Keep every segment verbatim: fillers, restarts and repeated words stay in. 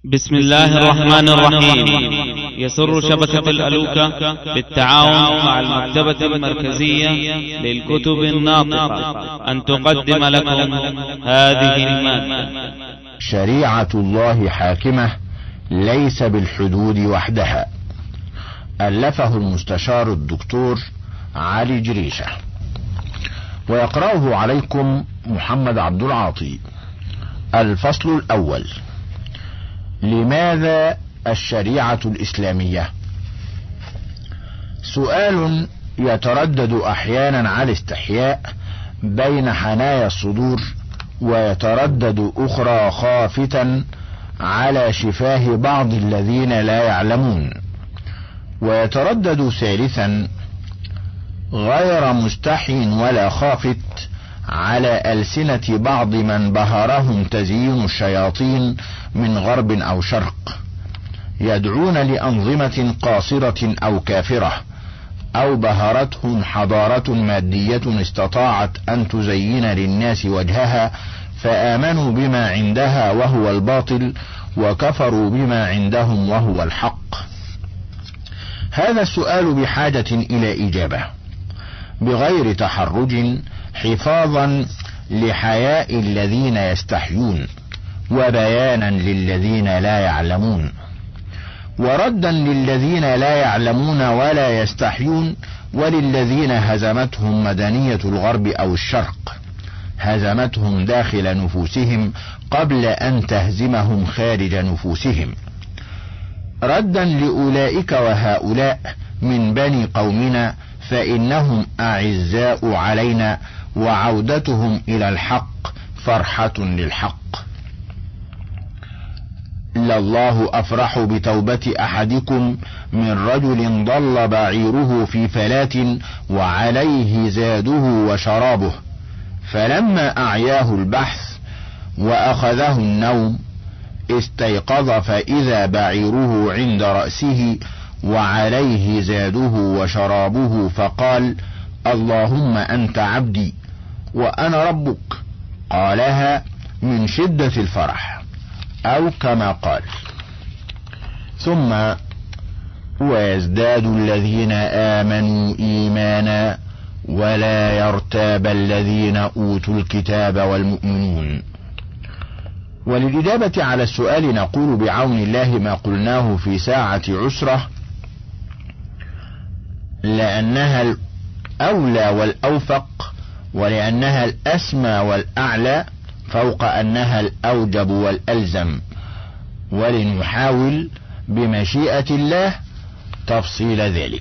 بسم الله الرحمن الرحيم. يسر شبكة الألوكة بالتعاون مع المكتبة المركزية للكتب الناطقة أن تقدم لكم هذه المادة. شريعة الله حاكمة ليس بالحدود وحدها، ألفه المستشار الدكتور علي جريشة، ويقرأه عليكم محمد عبد العاطي. الفصل الأول: لماذا الشريعة الإسلامية؟ سؤال يتردد أحيانا على استحياء بين حنايا الصدور، ويتردد أخرى خافتا على شفاه بعض الذين لا يعلمون، ويتردد ثالثا غير مستحي ولا خافت على ألسنة بعض من بهرهم تزيين الشياطين من غرب أو شرق، يدعون لأنظمة قاصرة أو كافرة، أو بهرتهم حضارة مادية استطاعت أن تزين للناس وجهها فآمنوا بما عندها وهو الباطل، وكفروا بما عندهم وهو الحق. هذا السؤال بحاجة إلى إجابة بغير تحرج، حفاظا لحياء الذين يستحيون، وبيانا للذين لا يعلمون، وردا للذين لا يعلمون ولا يستحيون، وللذين هزمتهم مدنية الغرب أو الشرق، هزمتهم داخل نفوسهم قبل أن تهزمهم خارج نفوسهم. ردا لأولئك وهؤلاء من بني قومنا، فإنهم أعزاء علينا، وعودتهم إلى الحق فرحة للحق. لله أفرح بتوبة أحدكم من رجل ضل بعيره في فلاة وعليه زاده وشرابه، فلما أعياه البحث وأخذه النوم استيقظ فإذا بعيره عند رأسه وعليه زاده وشرابه، فقال: اللهم أنت عبدي وأنا ربك. قالها من شدة الفرح، أو كما قال. ثم: ويزداد الذين آمنوا إيمانا ولا يرتاب الذين أوتوا الكتاب والمؤمنون. وللإجابة على السؤال نقول بعون الله ما قلناه في ساعة عسرة: لأنها الأولى والأوفق، ولأنها الأسمى والأعلى، فوق أنها الأوجب والألزم، ولنحاول بمشيئة الله تفصيل ذلك.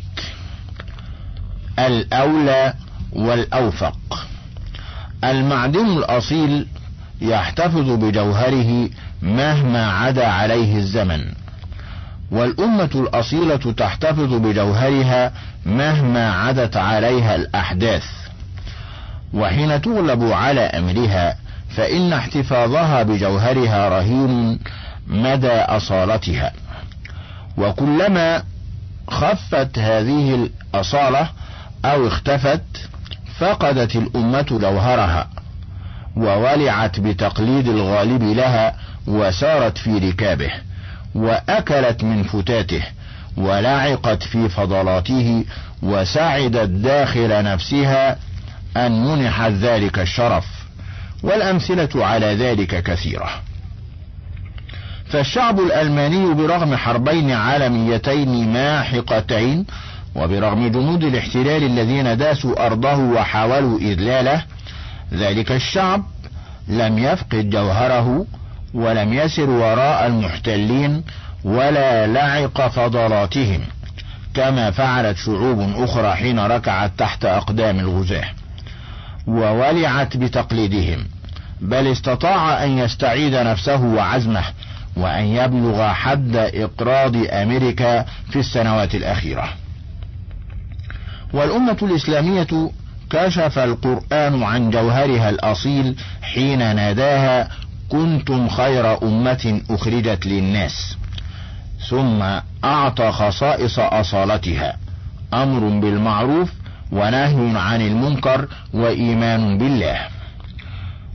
الأولى والأوفق: المعدن الأصيل يحتفظ بجوهره مهما عدا عليه الزمن، والأمة الأصيلة تحتفظ بجوهرها مهما عدت عليها الأحداث، وحين تغلب على أمرها فإن احتفاظها بجوهرها رهين مدى أصالتها، وكلما خفت هذه الأصالة أو اختفت فقدت الأمة جوهرها، وولعت بتقليد الغالب لها، وسارت في ركابه، وأكلت من فتاته، ولعقت في فضلاته، وسعدت داخل نفسها أن منحت ذلك الشرف. والأمثلة على ذلك كثيرة. فالشعب الألماني برغم حربين عالميتين ماحقتين، وبرغم جنود الاحتلال الذين داسوا أرضه وحاولوا إذلاله، ذلك الشعب لم يفقد جوهره، ولم يسر وراء المحتلين، ولا لعق فضلاتهم كما فعلت شعوب أخرى حين ركعت تحت أقدام الغزاة وولعت بتقليدهم، بل استطاع أن يستعيد نفسه وعزمه، وأن يبلغ حد إقراض أمريكا في السنوات الأخيرة. والأمة الإسلامية كشف القرآن عن جوهرها الأصيل حين ناداها: كنتم خير أمة أخرجت للناس. ثم أعطى خصائص أصالتها: أمر بالمعروف ونهي عن المنكر وإيمان بالله.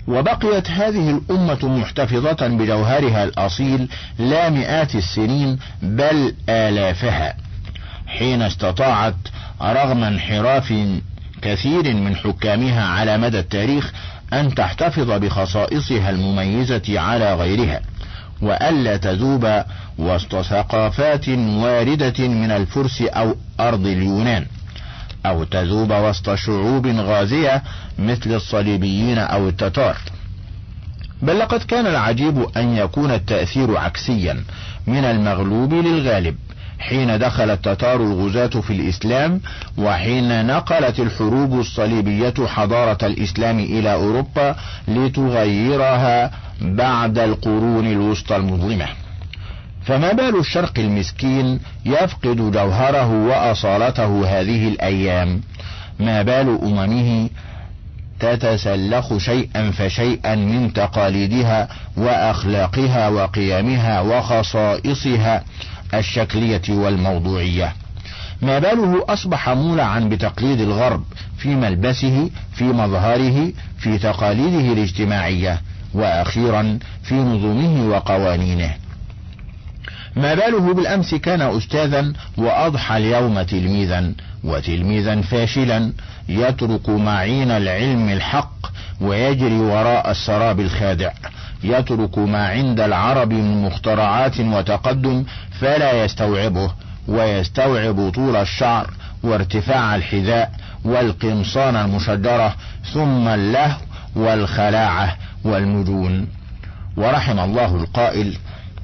وبقيت هذه الأمة محتفظة بجوهرها الأصيل لا مئات السنين بل آلافها، حين استطاعت رغم انحراف كثير من حكامها على مدى التاريخ أن تحتفظ بخصائصها المميزة على غيرها، وألا تذوب وسط ثقافات واردة من الفرس أو أرض اليونان، أو تذوب وسط شعوب غازية مثل الصليبيين أو التتار. بل لقد كان العجيب أن يكون التأثير عكسيا من المغلوب للغالب، حين دخل التتار الغزاة في الإسلام، وحين نقلت الحروب الصليبية حضارة الإسلام إلى أوروبا لتغيرها بعد القرون الوسطى المظلمة. فما بال الشرق المسكين يفقد جوهره وأصالته هذه الأيام؟ ما بال أممه تتسلخ شيئا فشيئا من تقاليدها وأخلاقها وقيمها وخصائصها الشكلية والموضوعية؟ ما باله أصبح مولعا بتقليد الغرب في ملبسه، في مظهره، في تقاليده الاجتماعية، وأخيرا في نظمه وقوانينه؟ ما باله بالأمس كان أستاذا وأضحى اليوم تلميذا، وتلميذا فاشلا يترك معين العلم الحق ويجري وراء السراب الخادع، يترك ما عند العرب من مخترعات وتقدم فلا يستوعبه، ويستوعب طول الشعر وارتفاع الحذاء والقمصان المشجرة، ثم اللهو والخلاعة والمجون. ورحم الله القائل: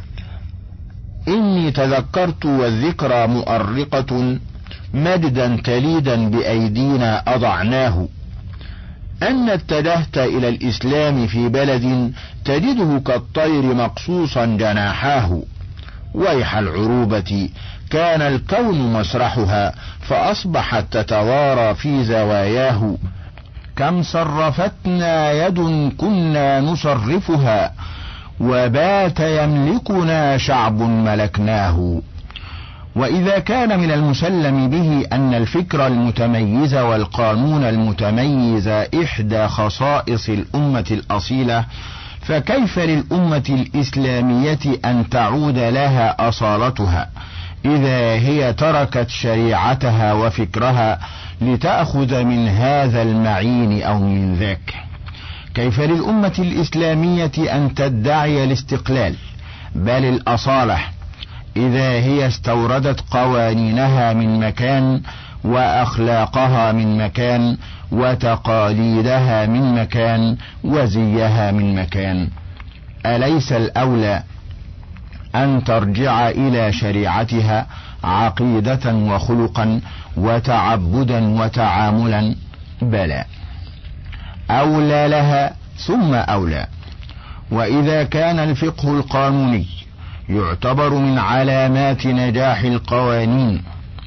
إني تذكرت والذكرى مؤرقة، مجدا تليدا بأيدينا أضعناه، أن اتجهت إلى الإسلام في بلد تجده كالطير مقصوصا جناحاه، ويح العروبة كان الكون مسرحها فأصبحت تتوارى في زواياه، كم صرفتنا يد كنا نصرفها، وبات يملكنا شعب ملكناه. وإذا كان من المسلم به أن الفكر المتميز والقانون المتميز إحدى خصائص الأمة الأصيلة، فكيف للأمة الإسلامية أن تعود لها أصالتها إذا هي تركت شريعتها وفكرها لتأخذ من هذا المعين أو من ذاك؟ كيف للأمة الإسلامية أن تدعي الاستقلال بل الأصالة إذا هي استوردت قوانينها من مكان، وأخلاقها من مكان، وتقاليدها من مكان، وزيها من مكان؟ أليس الأولى أن ترجع إلى شريعتها عقيدة وخلقا وتعبدا وتعاملا؟ بلى، أولى لها ثم أولى. وإذا كان الفقه القانوني يعتبر من علامات نجاح القوانين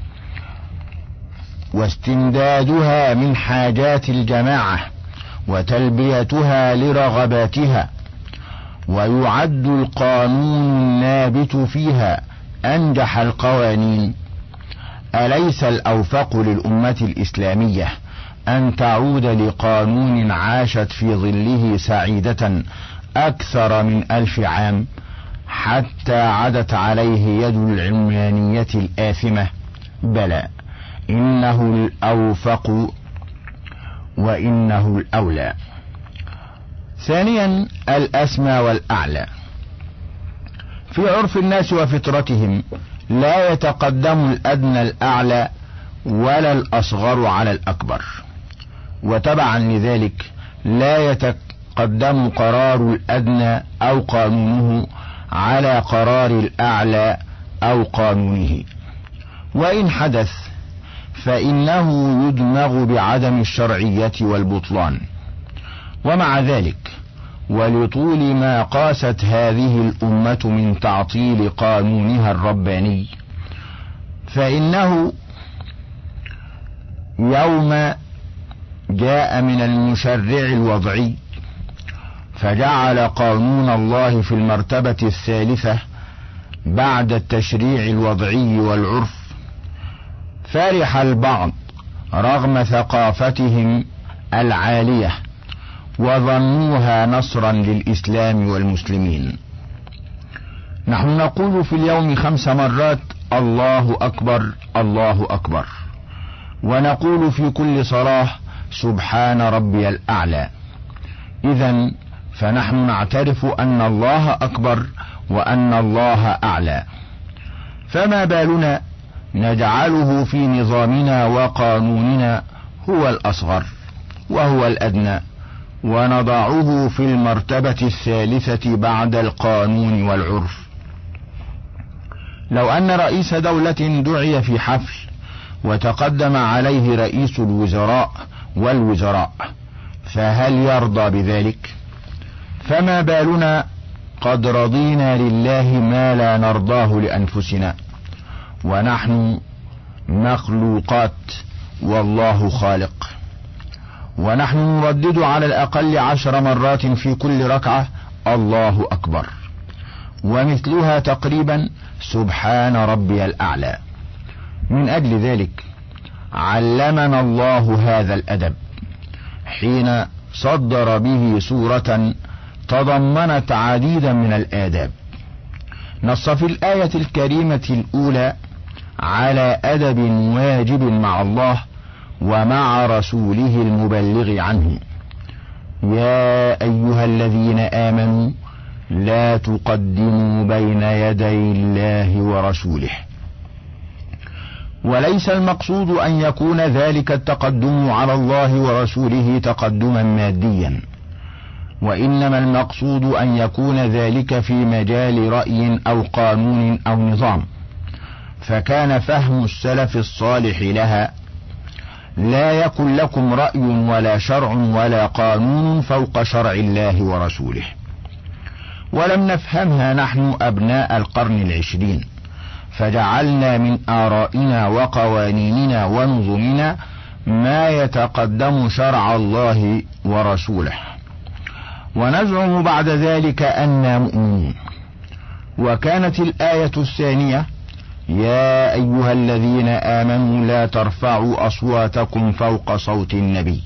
واستمدادها من حاجات الجماعة وتلبيتها لرغباتها، ويعد القانون النابت فيها أنجح القوانين، أليس الأوفق للأمة الإسلامية أن تعود لقانون عاشت في ظله سعيدة أكثر من ألف عام حتى عدت عليه يد العلمانية الآثمة؟ بلى، إنه الأوفق وإنه الأولى. ثانيا، الأسمى والأعلى. في عرف الناس وفطرتهم لا يتقدم الأدنى الأعلى ولا الأصغر على الأكبر، وتبعا لذلك لا يتقدم قرار الأدنى أو قانونه على قرار الأعلى أو قانونه، وإن حدث فإنه يدمغ بعدم الشرعية والبطلان. ومع ذلك ولطول ما قاست هذه الأمة من تعطيل قانونها الرباني، فإنه يوم جاء من المشرع الوضعي فجعل قانون الله في المرتبة الثالثة بعد التشريع الوضعي والعرف، فرح البعض رغم ثقافتهم العالية وظنوها نصرا للإسلام والمسلمين. نحن نقول في اليوم خمس مرات الله أكبر الله أكبر، ونقول في كل صلاة سبحان ربي الأعلى. إذن فنحن نعترف أن الله أكبر وأن الله أعلى، فما بالنا نجعله في نظامنا وقانوننا هو الأصغر وهو الأدنى، ونضعه في المرتبة الثالثة بعد القانون والعرف. لو أن رئيس دولة دعي في حفل وتقدم عليه رئيس الوزراء والوزراء، فهل يرضى بذلك؟ فما بالنا قد رضينا لله ما لا نرضاه لأنفسنا، ونحن مخلوقات والله خالق. ونحن نردد على الأقل عشر مرات في كل ركعة الله أكبر، ومثلها تقريبا سبحان ربي الأعلى. من أجل ذلك علمنا الله هذا الأدب حين صدر به سورة تضمنت عديدا من الآداب. نص في الآية الكريمة الأولى على أدب واجب مع الله ومع رسوله المبلغ عنه: يا أيها الذين آمنوا لا تقدموا بين يدي الله ورسوله. وليس المقصود أن يكون ذلك التقدم على الله ورسوله تقدما ماديا، وإنما المقصود أن يكون ذلك في مجال رأي أو قانون أو نظام. فكان فهم السلف الصالح لها: لا يكن لكم رأي ولا شرع ولا قانون فوق شرع الله ورسوله. ولم نفهمها نحن أبناء القرن العشرين، فجعلنا من آرائنا وقوانيننا ونظمنا ما يتقدم شرع الله ورسوله، ونزعم بعد ذلك أننا مؤمنون. وكانت الآية الثانية: يا أيها الذين آمنوا لا ترفعوا أصواتكم فوق صوت النبي.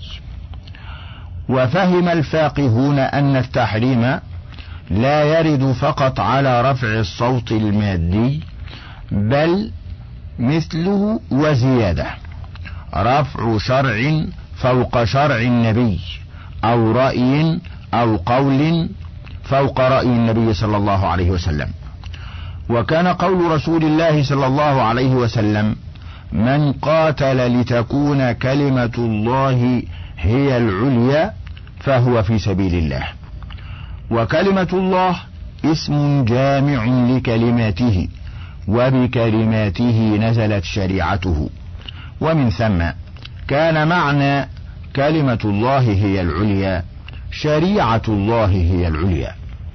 وفهم الفاقهون أن التحريم لا يرد فقط على رفع الصوت المادي، بل مثله وزيادة: رفع شرع فوق شرع النبي، أو رأي أو قول فوق رأي النبي صلى الله عليه وسلم. وكان قول رسول الله صلى الله عليه وسلم: من قاتل لتكون كلمة الله هي العليا فهو في سبيل الله. وكلمة الله اسم جامع لكلماته، وبكلماته نزلت شريعته، ومن ثم كان معنى كلمة الله هي العليا شريعة الله هي العليا.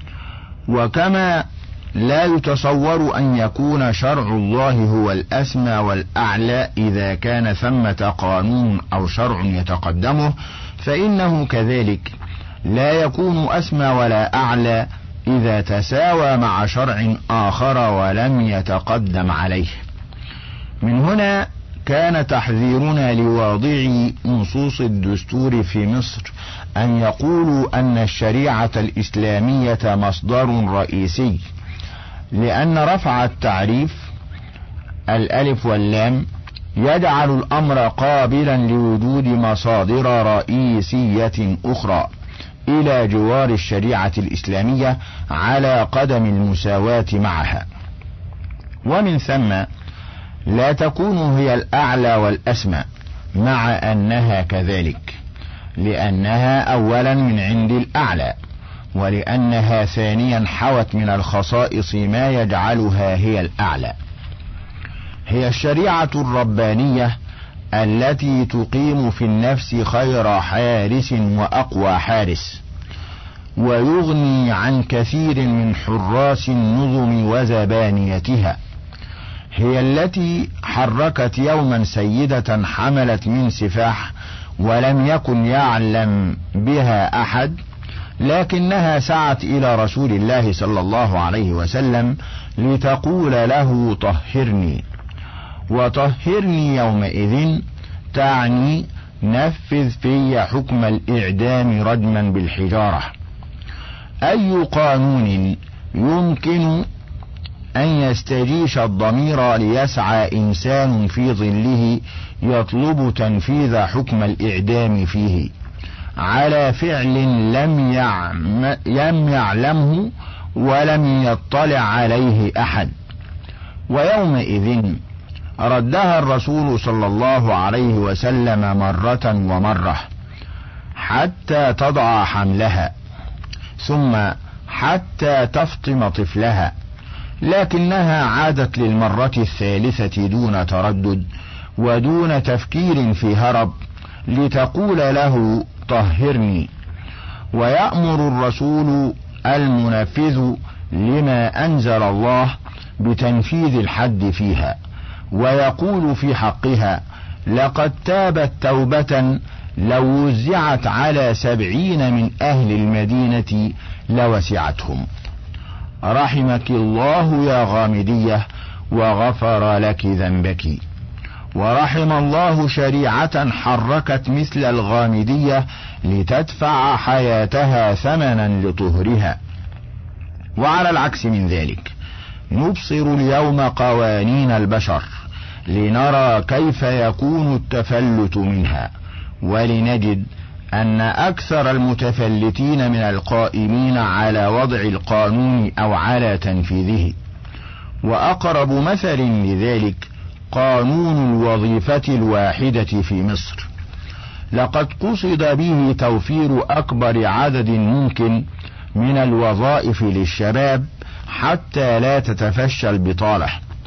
وكما لا يتصور أن يكون شرع الله هو الأسمى والأعلى إذا كان ثمة قانون أو شرع يتقدمه، فإنه كذلك لا يكون أسمى ولا أعلى إذا تساوى مع شرع آخر ولم يتقدم عليه. من هنا كان تحذيرنا لواضعي نصوص الدستور في مصر أن يقولوا أن الشريعة الإسلامية مصدر رئيسي، لأن رفع التعريف الألف واللام يجعل الأمر قابلا لوجود مصادر رئيسية أخرى إلى جوار الشريعة الإسلامية على قدم المساواة معها، ومن ثم لا تكون هي الأعلى والأسمى، مع أنها كذلك، لأنها أولا من عند الأعلى، ولأنها ثانيا حوت من الخصائص ما يجعلها هي الأعلى. هي الشريعة الربانية التي تقيم في النفس خير حارس وأقوى حارس، ويغني عن كثير من حراس النظم وزبانيتها. هي التي حركت يوما سيدة حملت من سفاح ولم يكن يعلم بها أحد، لكنها سعت إلى رسول الله صلى الله عليه وسلم لتقول له طهرني. وطهرني يومئذ تعني نفذ في حكم الإعدام رجما بالحجارة. أي قانون يمكن أن يستجيش الضمير ليسعى إنسان في ظله يطلب تنفيذ حكم الإعدام فيه على فعل لم يعم لم يعلمه ولم يطلع عليه أحد؟ ويومئذ ردها الرسول صلى الله عليه وسلم مرة ومرة حتى تضع حملها، ثم حتى تفطم طفلها، لكنها عادت للمرة الثالثة دون تردد ودون تفكير في هرب لتقول له طهرني. ويأمر الرسول المنفذ لما أنزل الله بتنفيذ الحد فيها، ويقول في حقها: لقد تابت توبة لو وزعت على سبعين من أهل المدينة لوسعتهم. رحمك الله يا غامدية وغفر لك ذنبك. ورحم الله شريعة حركت مثل الغامدية لتدفع حياتها ثمنا لطهرها. وعلى العكس من ذلك نبصر اليوم قوانين البشر لنرى كيف يكون التفلت منها، ولنجد أن أكثر المتفلتين من القائمين على وضع القانون أو على تنفيذه. وأقرب مثل لذلك قانون الوظيفة الواحدة في مصر. لقد قصد به توفير أكبر عدد ممكن من الوظائف للشباب حتى لا تتفشى البطالة،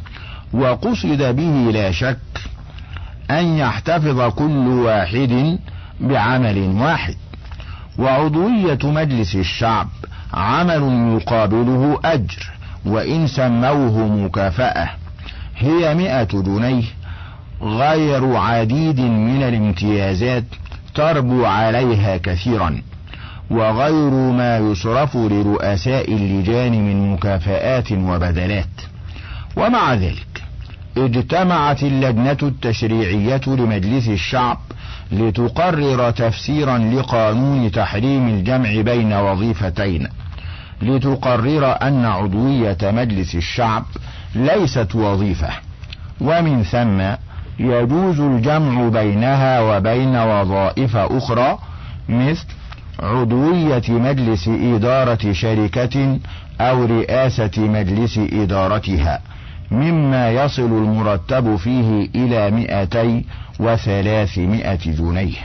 وقصد به لا شك أن يحتفظ كل واحد بعمل واحد. وعضوية مجلس الشعب عمل يقابله أجر، وإن سموه مكافأة هي مئة جنيه، غير عديد من الامتيازات تربو عليها كثيرا، وغير ما يصرف لرؤساء اللجان من مكافآت وبدلات. ومع ذلك اجتمعت اللجنة التشريعية لمجلس الشعب لتقرر تفسيرا لقانون تحريم الجمع بين وظيفتين، لتقرر أن عضوية مجلس الشعب ليست وظيفة، ومن ثم يجوز الجمع بينها وبين وظائف أخرى مثل عضوية مجلس إدارة شركة أو رئاسة مجلس إدارتها، مما يصل المرتب فيه إلى مئتي وثلاثمائة جنيه.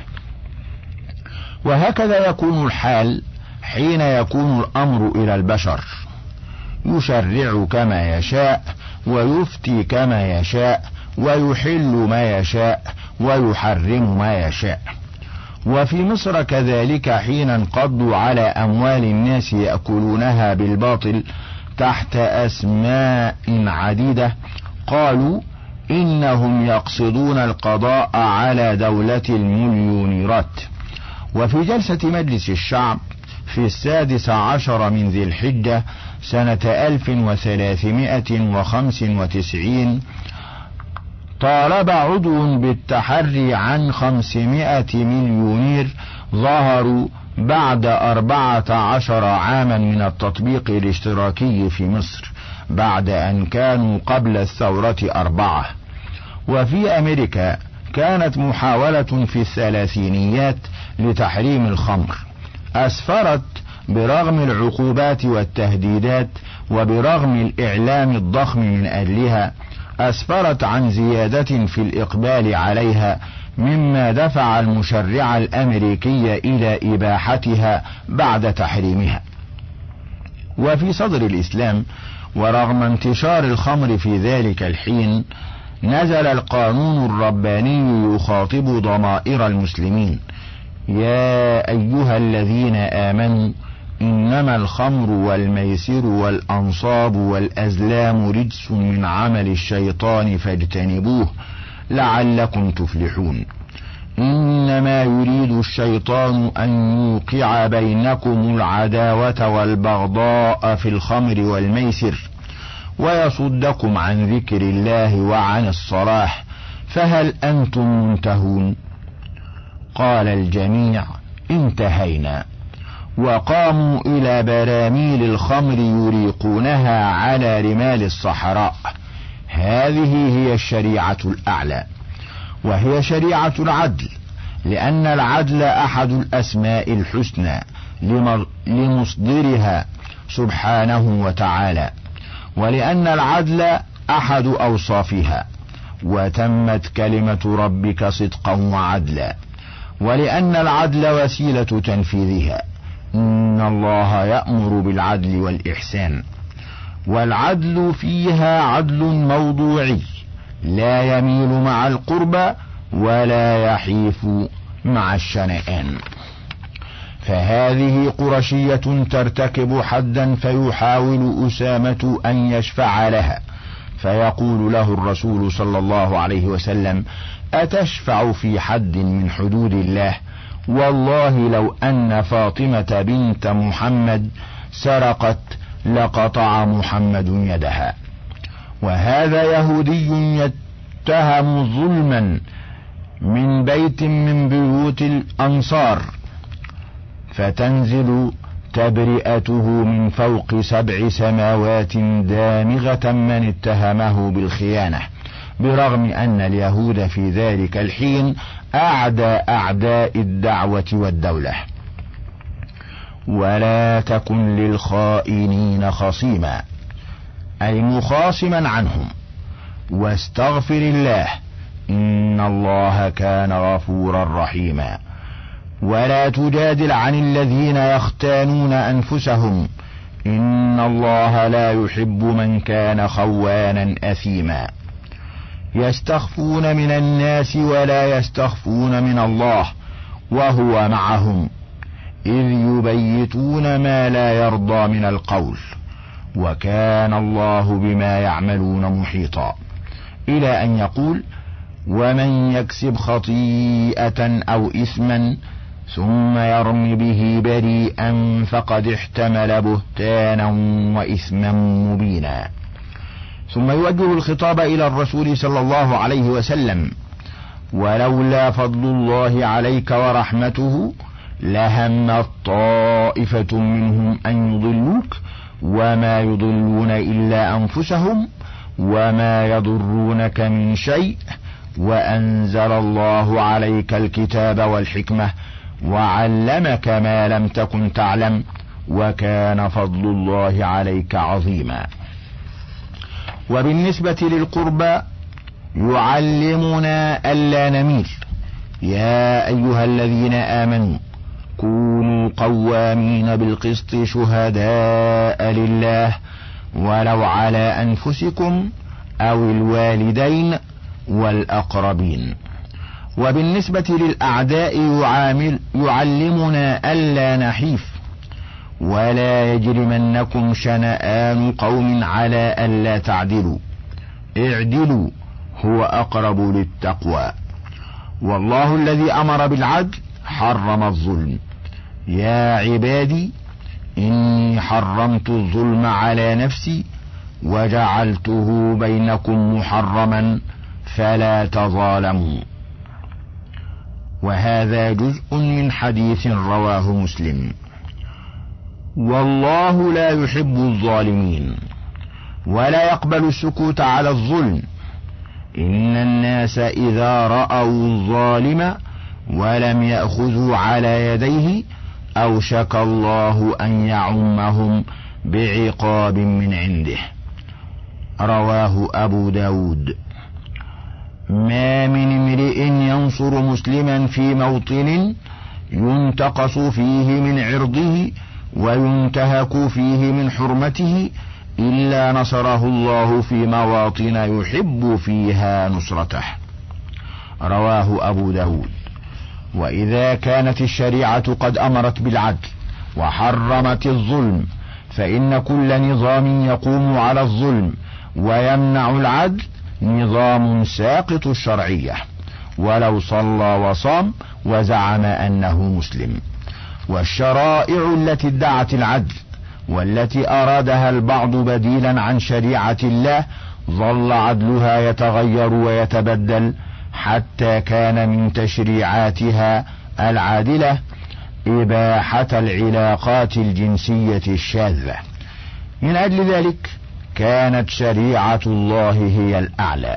وهكذا يكون الحال حين يكون الأمر إلى البشر، يشرع كما يشاء ويفتي كما يشاء ويحل ما يشاء ويحرم ما يشاء. وفي مصر كذلك حين انقضوا على أموال الناس يأكلونها بالباطل تحت أسماء عديدة قالوا إنهم يقصدون القضاء على دولة المليونيرات. وفي جلسة مجلس الشعب في السادس عشر من ذي الحجة سنة ألف وثلاثمائة وخمس وتسعين طالب عضو بالتحري عن خمسمائة مليونير ظهروا بعد أربعة عشر عاما من التطبيق الاشتراكي في مصر، بعد أن كانوا قبل الثورة أربعة. وفي أمريكا كانت محاولة في الثلاثينيات لتحريم الخمر، أسفرت برغم العقوبات والتهديدات وبرغم الإعلام الضخم من أجلها، أسفرت عن زيادة في الإقبال عليها، مما دفع المشرع الأمريكي إلى إباحتها بعد تحريمها. وفي صدر الإسلام ورغم انتشار الخمر في ذلك الحين نزل القانون الرباني يخاطب ضمائر المسلمين: يا أيها الذين آمنوا إنما الخمر والميسر والأنصاب والأزلام رجس من عمل الشيطان فاجتنبوه لعلكم تفلحون. إنما يريد الشيطان أن يوقع بينكم العداوة والبغضاء في الخمر والميسر ويصدكم عن ذكر الله وعن الصلاة، فهل أنتم منتهون؟ قال الجميع: انتهينا. وقاموا إلى براميل الخمر يريقونها على رمال الصحراء. هذه هي الشريعة الأعلى، وهي شريعة العدل، لأن العدل أحد الأسماء الحسنى لمصدرها سبحانه وتعالى، ولأن العدل أحد أوصافها، وتمت كلمة ربك صدقا وعدلا، ولأن العدل وسيلة تنفيذها. إن الله يأمر بالعدل والإحسان، والعدل فيها عدل موضوعي، لا يميل مع القربى ولا يحيف مع الشنآن. فهذه قرشية ترتكب حدا، فيحاول أسامة أن يشفع لها، فيقول له الرسول صلى الله عليه وسلم: أتشفع في حد من حدود الله؟ والله لو أن فاطمة بنت محمد سرقت لقطع محمد يدها. وهذا يهودي يتهم ظلما من بيت من بيوت الأنصار، فتنزل تبرئته من فوق سبع سماوات دامغة من اتهمه بالخيانة، برغم أن اليهود في ذلك الحين أعدى أعداء الدعوة والدولة. ولا تكن للخائنين خصيما، أي مخاصما عنهم، واستغفر الله، إن الله كان غفورا رحيما. ولا تجادل عن الذين يختانون أنفسهم، إن الله لا يحب من كان خوانا أثيما. يستخفون من الناس ولا يستخفون من الله، وهو معهم إذ يبيتون ما لا يرضى من القول، وكان الله بما يعملون محيطا، إلى أن يقول: ومن يكسب خطيئة أو إثما ثم يرم به بريئا فقد احتمل بهتانا وإثما مبينا. ثم يوجه الخطاب إلى الرسول صلى الله عليه وسلم: ولولا فضل الله عليك ورحمته لهم طائفة منهم أن يضلوك، وما يضلون إلا أنفسهم، وما يضرونك من شيء، وأنزل الله عليك الكتاب والحكمة، وعلمك ما لم تكن تعلم، وكان فضل الله عليك عظيما. وبالنسبة للقربى يعلمنا ألا نميل: يا أيها الذين آمنوا كونوا قوامين بالقسط شهداء لله ولو على أنفسكم أو الوالدين والأقربين. وبالنسبة للأعداء يعامل يعلمنا ألا نحيف: ولا يجرمنكم شنآن قوم على ألا تعدلوا، اعدلوا هو أقرب للتقوى. والله الذي أمر بالعدل حرم الظلم. يا عبادي إني حرمت الظلم على نفسي وجعلته بينكم محرما فلا تظالموا. وهذا جزء من حديث رواه مسلم. والله لا يحب الظالمين ولا يقبل السكوت على الظلم. إن الناس إذا رأوا الظالم ولم يأخذوا على يديه أوشك الله أن يعمهم بعقاب من عنده. رواه أبو داود. ما من امرئ ينصر مسلما في موطن ينتقص فيه من عرضه وينتهك فيه من حرمته إلا نصره الله في مواطن يحب فيها نصرته. رواه أبو داود. وإذا كانت الشريعة قد أمرت بالعدل وحرمت الظلم، فإن كل نظام يقوم على الظلم ويمنع العدل نظام ساقط الشرعية، ولو صلى وصام وزعم أنه مسلم. والشرائع التي ادعت العدل والتي أرادها البعض بديلا عن شريعة الله ظل عدلها يتغير ويتبدل حتى كان من تشريعاتها العادلة إباحة العلاقات الجنسية الشاذة. من أجل ذلك كانت شريعة الله هي الأعلى.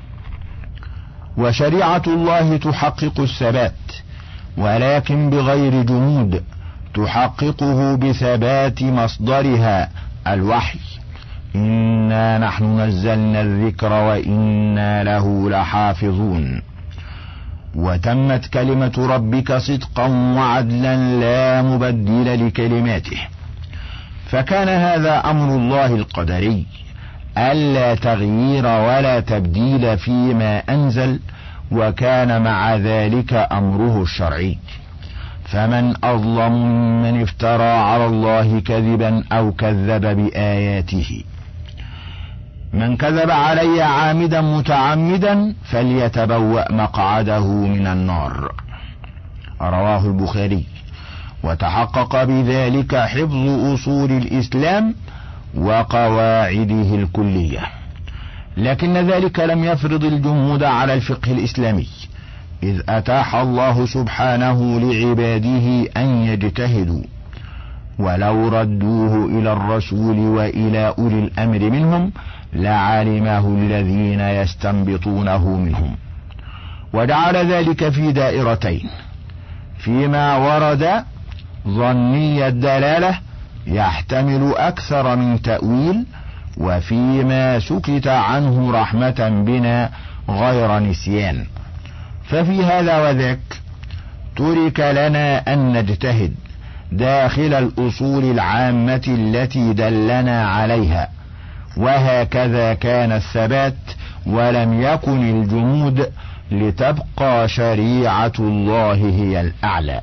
وشريعة الله تحقق الثبات، ولكن بغير جمود، تحققه بثبات مصدرها الوحي. إنا نحن نزلنا الذكر وإنا له لحافظون. وتمت كلمة ربك صدقا وعدلا لا مبدل لكلماته. فكان هذا أمر الله القدري ألا تغيير ولا تبديل فيما أنزل، وكان مع ذلك أمره الشرعي. فمن أظلم ممن افترى على الله كذبا أو كذب بآياته. من كذب علي عامدا متعمدا فليتبوأ مقعده من النار. رواه البخاري. وتحقق بذلك حفظ أصول الإسلام وقواعده الكلية. لكن ذلك لم يفرض الجمود على الفقه الإسلامي، إذ أتاح الله سبحانه لعباده أن يجتهدوا، ولو ردوه إلى الرسول وإلى أولي الأمر منهم لعلمه الذين يستنبطونه منهم. وجعل ذلك في دائرتين: فيما ورد ظني الدلالة يحتمل أكثر من تأويل، وفيما سكت عنه رحمة بنا غير نسيان. ففي هذا وذاك ترك لنا أن نجتهد داخل الأصول العامة التي دلنا عليها، وهكذا كان الثبات ولم يكن الجمود، لتبقى شريعة الله هي الأعلى.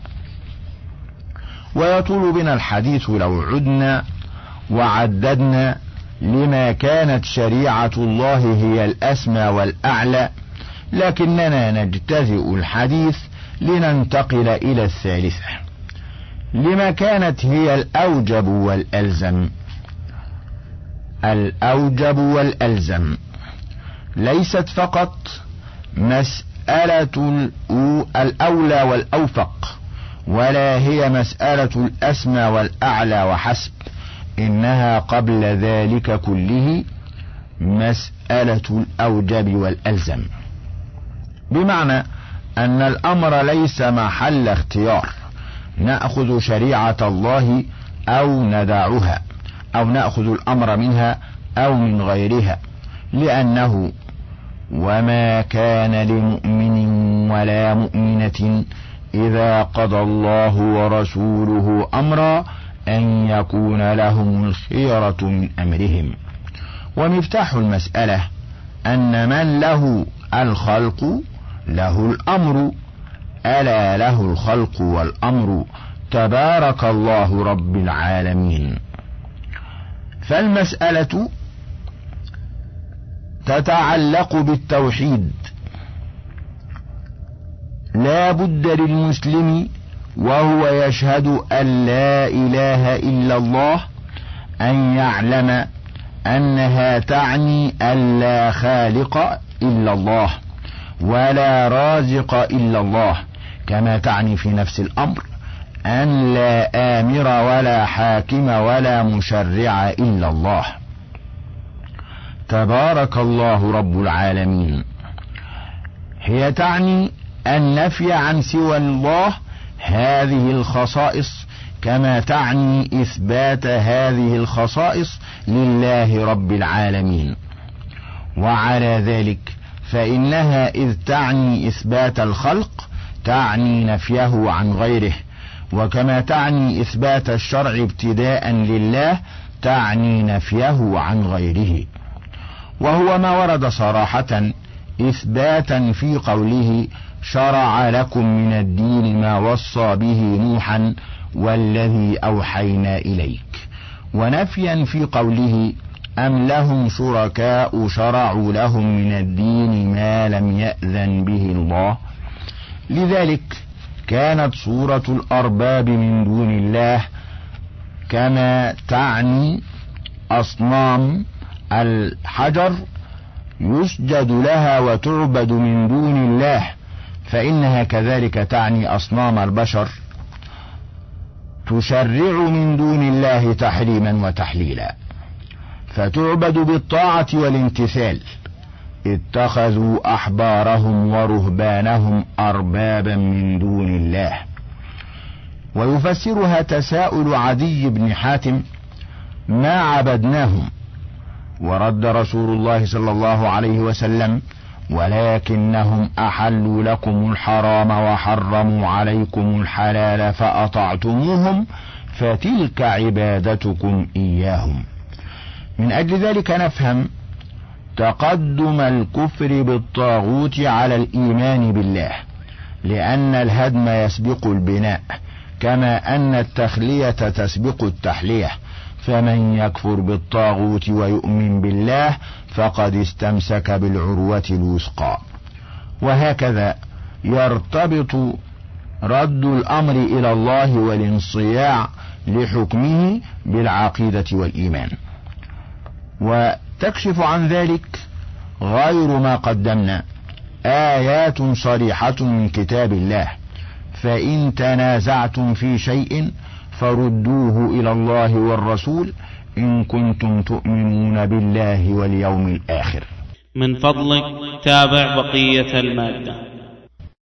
ويطول بنا الحديث لو عدنا وعددنا لما كانت شريعة الله هي الأسمى والأعلى، لكننا نجتزئ الحديث لننتقل إلى الثالثة. لما كانت هي الأوجب والألزم. الأوجب والألزم ليست فقط مسألة الأولى والأوفق، ولا هي مسألة الأسمى والأعلى وحسب، إنها قبل ذلك كله مسألة الأوجب والألزم، بمعنى أن الأمر ليس محل اختيار، نأخذ شريعة الله أو ندعها، أو نأخذ الأمر منها أو من غيرها، لأنه وما كان لمؤمن ولا مؤمنة إذا قضى الله ورسوله أمرا أن يكون لهم الخيرة من أمرهم. ومفتاح المسألة أن من له الخلق له الأمر، ألا له الخلق والأمر، تبارك الله رب العالمين. فالمسألة تتعلق بالتوحيد. لا بد للمسلم وهو يشهد أن لا إله إلا الله أن يعلم أنها تعني أن لا خالق إلا الله ولا رازق إلا الله، كما تعني في نفس الأمر أن لا آمر ولا حاكم ولا مشرع إلا الله، تبارك الله رب العالمين. هي تعني النفي عن سوى الله هذه الخصائص، كما تعني إثبات هذه الخصائص لله رب العالمين. وعلى ذلك فإنها إذ تعني إثبات الخلق تعني نفيه عن غيره، وكما تعني إثبات الشرع ابتداء لله تعني نفيه عن غيره. وهو ما ورد صراحة إثباتا في قوله شرع لكم من الدين ما وصى به نوحا والذي أوحينا إليك، ونفيا في قوله أم لهم شركاء شرعوا لهم من الدين ما لم يأذن به الله. لذلك كانت صورة الأرباب من دون الله كما تعني أصنام الحجر يسجد لها وتعبد من دون الله، فإنها كذلك تعني أصنام البشر تشرع من دون الله تحريما وتحليلا، فتعبد بالطاعة والامتثال. اتخذوا أحبارهم ورهبانهم أربابا من دون الله. ويفسرها تساؤل عدي بن حاتم: ما عبدناهم؟ ورد رسول الله صلى الله عليه وسلم: ولكنهم أحلوا لكم الحرام وحرموا عليكم الحلال فأطعتموهم فتلك عبادتكم إياهم. من أجل ذلك نفهم تقدم الكفر بالطاغوت على الإيمان بالله، لأن الهدم يسبق البناء، كما أن التخلية تسبق التحلية، فمن يكفر بالطاغوت ويؤمن بالله فقد استمسك بالعروة الوثقى. وهكذا يرتبط رد الأمر إلى الله والانصياع لحكمه بالعقيدة والإيمان. وتكشف عن ذلك غير ما قدمنا آيات صريحة من كتاب الله: فإن تنازعتم في شيء فردوه إلى الله والرسول إن كنتم تؤمنون بالله واليوم الآخر. من فضلك تابع بقية المادة.